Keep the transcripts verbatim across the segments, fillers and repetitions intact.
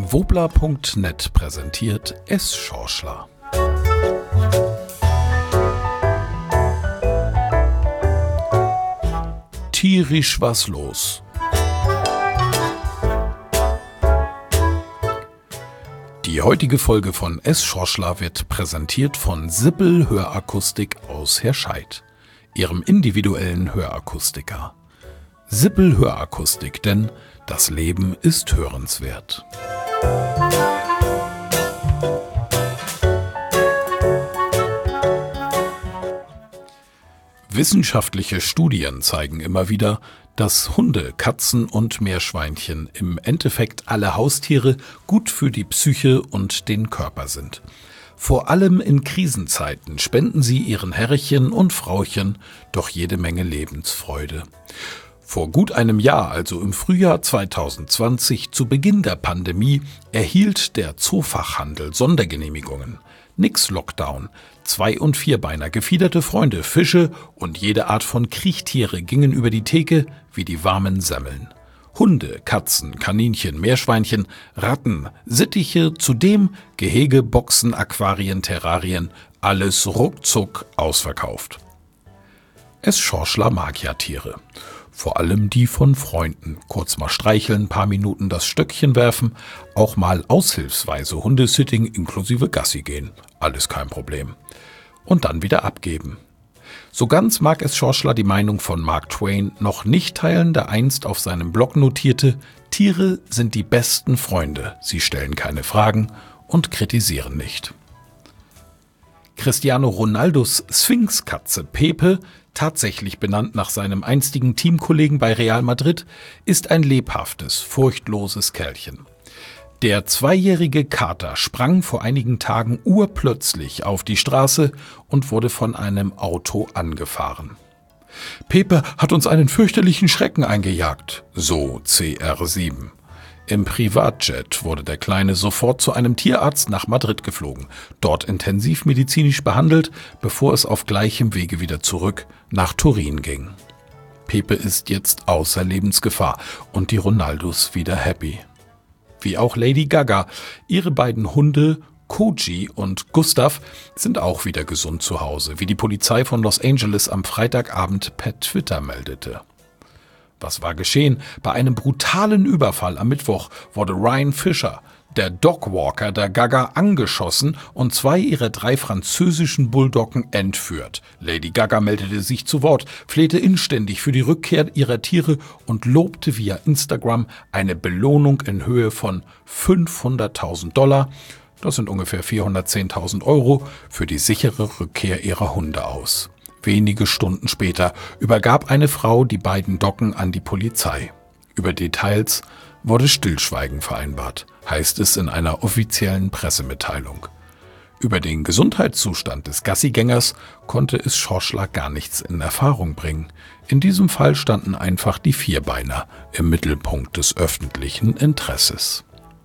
Wobla Punkt net präsentiert S-Schorschler. Tierisch was los. Die heutige Folge von S-Schorschler wird präsentiert von Sippel Hörakustik aus Herscheid, ihrem individuellen Hörakustiker. Sippel Hörakustik, denn das Leben ist hörenswert. Wissenschaftliche Studien zeigen immer wieder, dass Hunde, Katzen und Meerschweinchen im Endeffekt alle Haustiere gut für die Psyche und den Körper sind. Vor allem in Krisenzeiten spenden sie ihren Herrchen und Frauchen doch jede Menge Lebensfreude. Vor gut einem Jahr, also im Frühjahr zweitausendzwanzig, zu Beginn der Pandemie, erhielt der Zoofachhandel Sondergenehmigungen. Nix Lockdown. Zwei- und Vierbeiner, gefiederte Freunde, Fische und jede Art von Kriechtiere gingen über die Theke wie die warmen Semmeln. Hunde, Katzen, Kaninchen, Meerschweinchen, Ratten, Sittiche, zudem Gehege, Boxen, Aquarien, Terrarien, alles ruckzuck ausverkauft. S-Schorschler mag ja Tiere. Vor allem die von Freunden. Kurz mal streicheln, paar Minuten das Stöckchen werfen, auch mal aushilfsweise Hundesitting inklusive Gassi gehen. Alles kein Problem. Und dann wieder abgeben. So ganz mag S-Schorschler die Meinung von Mark Twain noch nicht teilen, der einst auf seinem Blog notierte: Tiere sind die besten Freunde. Sie stellen keine Fragen und kritisieren nicht. Cristiano Ronaldos Sphinx-Katze Pepe, tatsächlich benannt nach seinem einstigen Teamkollegen bei Real Madrid, ist ein lebhaftes, furchtloses Kerlchen. Der zweijährige Kater sprang vor einigen Tagen urplötzlich auf die Straße und wurde von einem Auto angefahren. Pepe hat uns einen fürchterlichen Schrecken eingejagt, so C R sieben. Im Privatjet wurde der Kleine sofort zu einem Tierarzt nach Madrid geflogen, dort intensivmedizinisch behandelt, bevor es auf gleichem Wege wieder zurück nach Turin ging. Pepe ist jetzt außer Lebensgefahr und die Ronaldos wieder happy. Wie auch Lady Gaga. Ihre beiden Hunde Koji und Gustav sind auch wieder gesund zu Hause, wie die Polizei von Los Angeles am Freitagabend per Twitter meldete. Was war geschehen? Bei einem brutalen Überfall am Mittwoch wurde Ryan Fisher, der Dogwalker der Gaga, angeschossen und zwei ihrer drei französischen Bulldoggen entführt. Lady Gaga meldete sich zu Wort, flehte inständig für die Rückkehr ihrer Tiere und lobte via Instagram eine Belohnung in Höhe von fünfhunderttausend Dollar, das sind ungefähr vierhundertzehntausend Euro, für die sichere Rückkehr ihrer Hunde aus. Wenige Stunden später übergab eine Frau die beiden Doggen an die Polizei. Über Details wurde Stillschweigen vereinbart, heißt es in einer offiziellen Pressemitteilung. Über den Gesundheitszustand des Gassigängers konnte es Schorschler gar nichts in Erfahrung bringen. In diesem Fall standen einfach die Vierbeiner im Mittelpunkt des öffentlichen Interesses.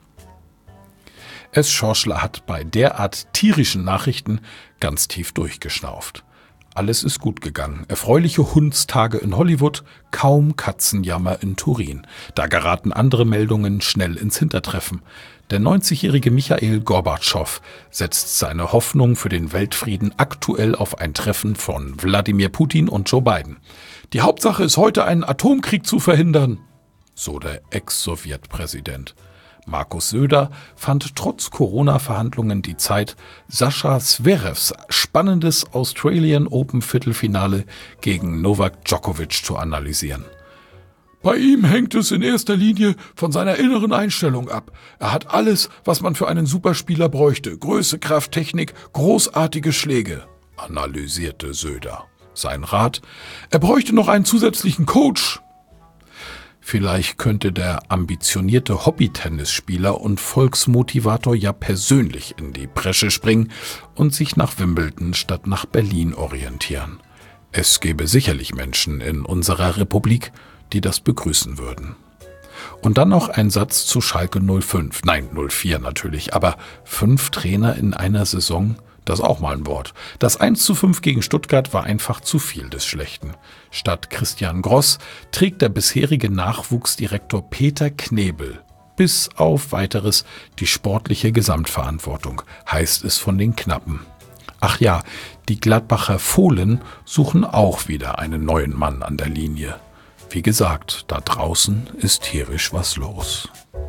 S-Schorschler hat bei derart tierischen Nachrichten ganz tief durchgeschnauft. Alles ist gut gegangen. Erfreuliche Hundstage in Hollywood, kaum Katzenjammer in Turin. Da geraten andere Meldungen schnell ins Hintertreffen. Der neunzigjährige Michail Gorbatschow setzt seine Hoffnung für den Weltfrieden aktuell auf ein Treffen von Wladimir Putin und Joe Biden. Die Hauptsache ist heute, einen Atomkrieg zu verhindern, so der Ex-Sowjetpräsident. Markus Söder fand trotz Corona-Verhandlungen die Zeit, Sascha Zverevs spannendes Australian Open Viertelfinale gegen Novak Djokovic zu analysieren. Bei ihm hängt es in erster Linie von seiner inneren Einstellung ab. Er hat alles, was man für einen Superspieler bräuchte. Größe, Kraft, Technik, großartige Schläge, analysierte Söder. Sein Rat: Er bräuchte noch einen zusätzlichen Coach. Vielleicht könnte der ambitionierte Hobby-Tennisspieler und Volksmotivator ja persönlich in die Bresche springen und sich nach Wimbledon statt nach Berlin orientieren. Es gäbe sicherlich Menschen in unserer Republik, die das begrüßen würden. Und dann noch ein Satz zu Schalke null fünf, nein null vier natürlich, aber fünf Trainer in einer Saison, das ist auch mal ein Wort. Das eins zu fünf gegen Stuttgart war einfach zu viel des Schlechten. Statt Christian Gross trägt der bisherige Nachwuchsdirektor Peter Knebel Bis auf Weiteres die sportliche Gesamtverantwortung, heißt es von den Knappen. Ach ja, die Gladbacher Fohlen suchen auch wieder einen neuen Mann an der Linie. Wie gesagt, da draußen ist tierisch was los.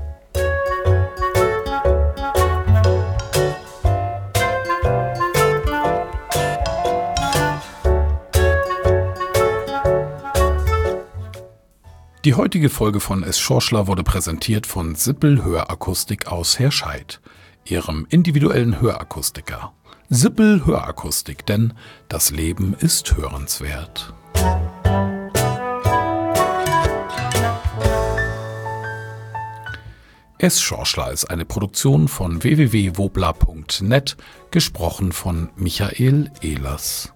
Die heutige Folge von Es Schorschler wurde präsentiert von Sippel Hörakustik aus Herscheid, ihrem individuellen Hörakustiker. Sippel Hörakustik, denn das Leben ist hörenswert. Es Schorschler ist eine Produktion von w w w punkt wobla punkt net, gesprochen von Michael Ehlers.